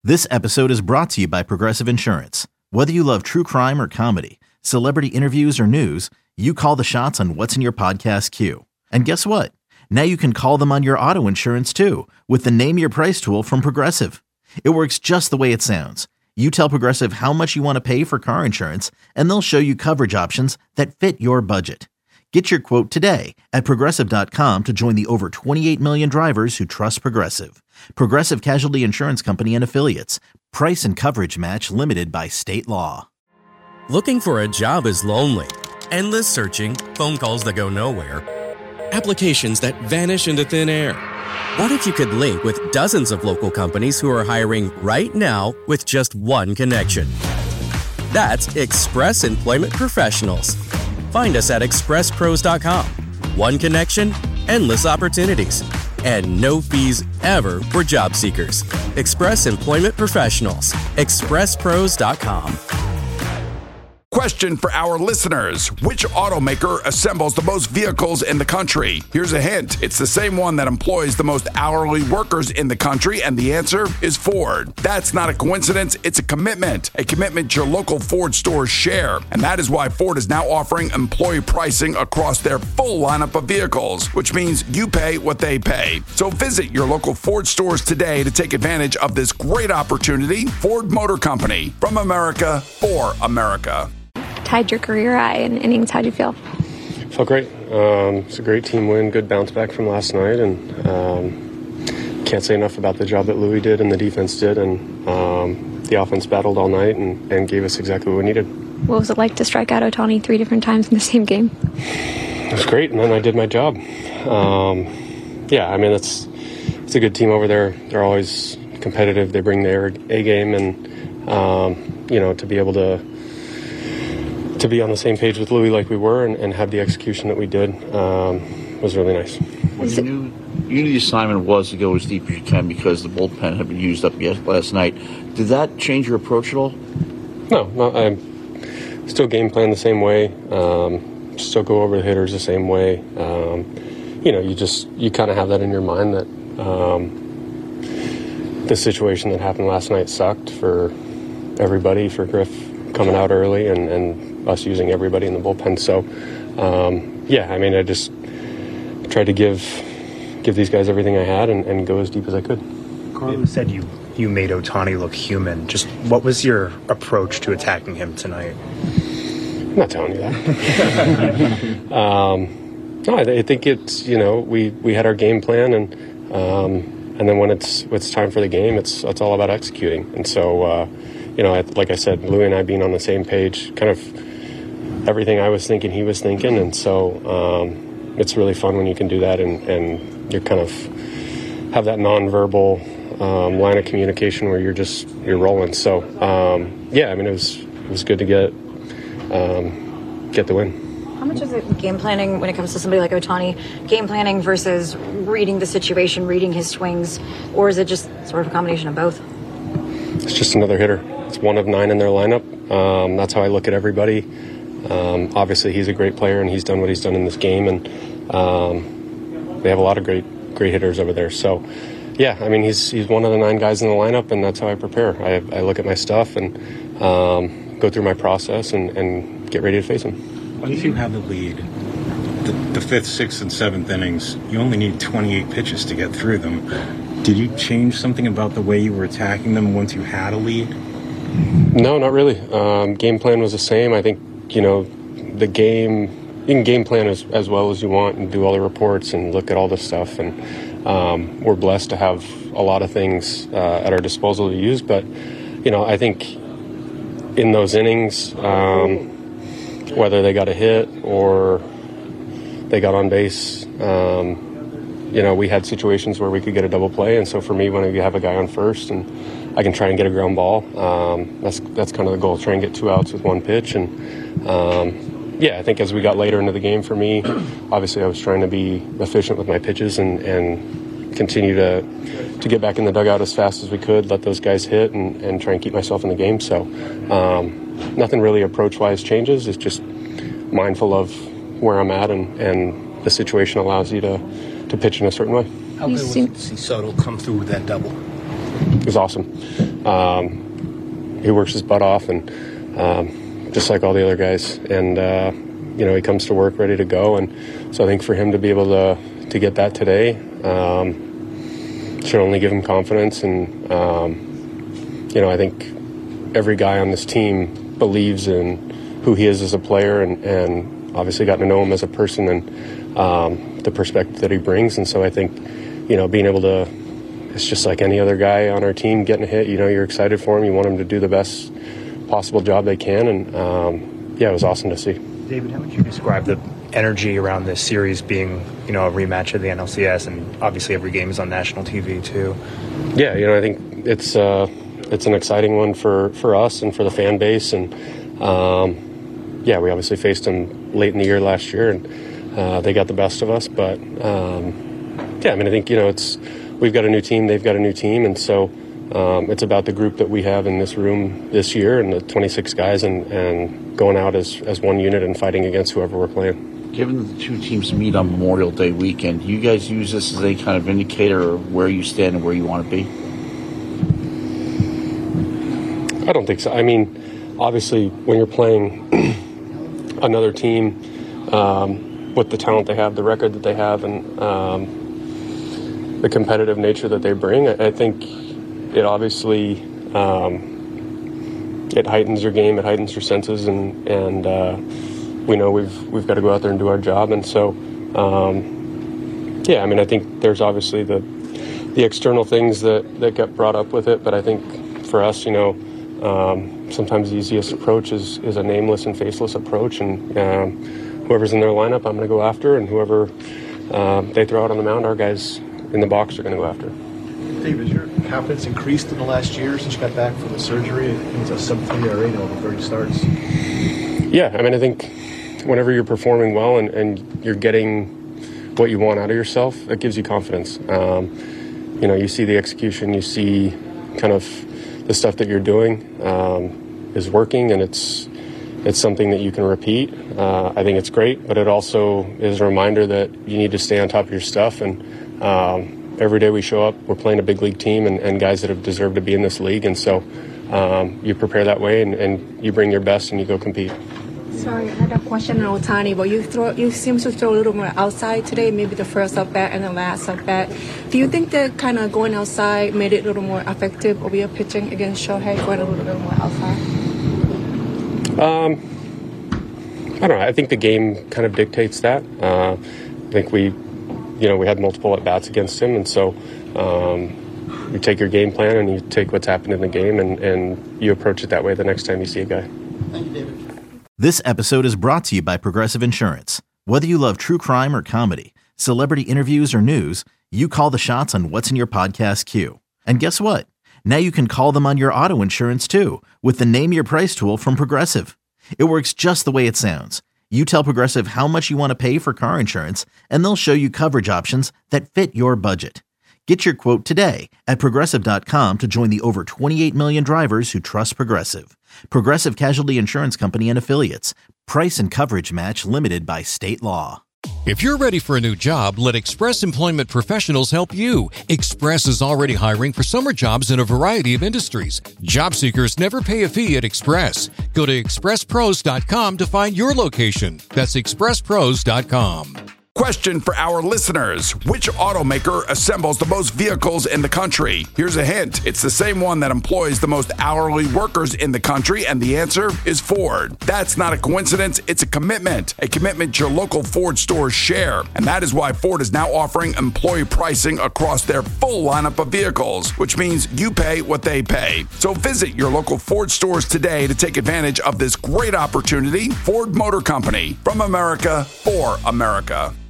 This episode is brought to you by Progressive Insurance. Whether you love true crime or comedy, celebrity interviews or news, you call the shots on what's in your podcast queue. And guess what? Now you can call them on your auto insurance too with the Name Your Price tool from Progressive. It works just the way it sounds. You tell Progressive how much you want to pay for car insurance, and they'll show you coverage options that fit your budget. Get your quote today at Progressive.com to join the over 28 million drivers who trust Progressive. Progressive Casualty Insurance Company and Affiliates. Price and coverage match limited by state law. Looking for a job is lonely. Endless searching, phone calls that go nowhere, applications that vanish into thin air. What if you could link with dozens of local companies who are hiring right now with just one connection? That's Express Employment Professionals. Find us at expresspros.com. One connection, endless opportunities, and no fees ever for job seekers. Express Employment Professionals. expresspros.com. Question for our listeners. Which automaker assembles the most vehicles in the country? Here's a hint. It's the same one that employs the most hourly workers in the country, and the answer is Ford. That's not a coincidence. It's a commitment your local Ford stores share. And that is why Ford is now offering employee pricing across their full lineup of vehicles, which means you pay what they pay. So visit your local Ford stores today to take advantage of this great opportunity. Ford Motor Company, from America for America. Tied your career high in innings. How'd you feel? Felt great. It's a great team win, good bounce back from last night, and can't say enough about the job that Louis did and the defense did, and the offense battled all night and gave us exactly what we needed. What was it like to strike out Ohtani 3 different times in the same game? It was great, and then I did my job. It's a good team over there. They're always competitive. They bring their A game, and to be able to be on the same page with Louis like we were and have the execution that we did was really nice. Well, you knew the assignment was to go as deep as you can because the bullpen had been used up last night. Did that change your approach at all? No, I still game plan the same way. Still go over the hitters the same way. You kind of have that in your mind that the situation that happened last night sucked for everybody, for Griff coming out early and us using everybody in the bullpen. So, I just tried to give these guys everything I had and go as deep as I could. Carlos said you made Ohtani look human. Just what was your approach to attacking him tonight? I'm not telling you that. No, I think it's, we had our game plan and then when it's time for the game, it's all about executing. And so, like I said, Louis and I being on the same page, kind of everything I was thinking, he was thinking. And so it's really fun when you can do that and you kind of have that nonverbal line of communication where you're rolling. So, it was good to get the win. How much is it game planning when it comes to somebody like Ohtani? Game planning versus reading the situation, reading his swings, or is it just sort of a combination of both? It's just another hitter. It's one of 9 in their lineup. That's how I look at everybody. Obviously, he's a great player, and he's done what he's done in this game, and they have a lot of great hitters over there. So, he's one of the 9 guys in the lineup, and that's how I prepare. I look at my stuff and go through my process and get ready to face him. Once you have the lead, the 5th, 6th, and 7th innings, you only need 28 pitches to get through them. Did you change something about the way you were attacking them once you had a lead? No, not really. Game plan was the same. I think, you can game plan as well as you want and do all the reports and look at all the stuff. And we're blessed to have a lot of things at our disposal to use. But, I think in those innings, whether they got a hit or they got on base, we had situations where we could get a double play. And so for me, when you have a guy on first and I can try and get a ground ball, that's kind of the goal, try and get 2 outs with 1 pitch. And I think as we got later into the game for me, obviously I was trying to be efficient with my pitches and continue to get back in the dugout as fast as we could, let those guys hit and try and keep myself in the game. So nothing really approach-wise changes. It's just mindful of where I'm at and the situation allows you to pitch in a certain way. How good was it to see Soto come through with that double? was awesome. He works his butt off, and just like all the other guys. And, he comes to work ready to go. And so I think for him to be able to get that today should only give him confidence. And, I think every guy on this team believes in who he is as a player, and obviously got to know him as a person and the perspective that he brings. And so I think, being able to, it's just like any other guy on our team getting a hit, you're excited for him. You want him to do the best possible job they can. And, it was awesome to see. David, how would you describe the energy around this series being, a rematch of the NLCS, and obviously every game is on national TV too? Yeah, I think it's an exciting one for us and for the fan base. And, we obviously faced them late in the year last year, and they got the best of us. But, I think, we've got a new team, they've got a new team. And so it's about the group that we have in this room this year, and the 26 guys, and going out as one unit and fighting against whoever we're playing. Given that the two teams meet on Memorial Day weekend, do you guys use this as a kind of indicator of where you stand and where you want to be? I don't think so. I mean, obviously, when you're playing another team with the talent they have, the record that they have, and the competitive nature that they bring, I think it obviously it heightens your game, it heightens your senses, and we know we've got to go out there and do our job. And so, I think there's obviously the external things that get brought up with it, but I think for us, sometimes the easiest approach is a nameless and faceless approach, and whoever's in their lineup, I'm going to go after, and whoever they throw out on the mound, our guys in the box are going to go after. Dave, has your confidence increased in the last year since you got back from the surgery? It's a sub-3 ERA now before he starts. Yeah, I think whenever you're performing well and you're getting what you want out of yourself, that gives you confidence. You see the execution, you see kind of the stuff that you're doing is working, and it's something that you can repeat. I think it's great, but it also is a reminder that you need to stay on top of your stuff. And every day we show up, we're playing a big league team and guys that have deserved to be in this league. And so you prepare that way, and you bring your best and you go compete. Sorry, another question on Ohtani, but you seem to throw a little more outside today, maybe the first at bat and the last at bat. Do you think that kind of going outside made it a little more effective over your pitching against Shohei, going a little bit more outside? I don't know. I think the game kind of dictates that. I think we had multiple at bats against him, and so you take your game plan and you take what's happened in the game, and you approach it that way the next time you see a guy. Thank you, David. This episode is brought to you by Progressive Insurance. Whether you love true crime or comedy, celebrity interviews or news, you call the shots on what's in your podcast queue. And guess what? Now you can call them on your auto insurance too, with the Name Your Price tool from Progressive. It works just the way it sounds. You tell Progressive how much you want to pay for car insurance, and they'll show you coverage options that fit your budget. Get your quote today at Progressive.com to join the over 28 million drivers who trust Progressive. Progressive Casualty Insurance Company and Affiliates. Price and coverage match limited by state law. If you're ready for a new job, let Express Employment Professionals help you. Express is already hiring for summer jobs in a variety of industries. Job seekers never pay a fee at Express. Go to expresspros.com to find your location. That's expresspros.com. Question for our listeners. Which automaker assembles the most vehicles in the country? Here's a hint. It's the same one that employs the most hourly workers in the country, and the answer is Ford. That's not a coincidence. It's a commitment your local Ford stores share. And that is why Ford is now offering employee pricing across their full lineup of vehicles, which means you pay what they pay. So visit your local Ford stores today to take advantage of this great opportunity. Ford Motor Company, from America, for America.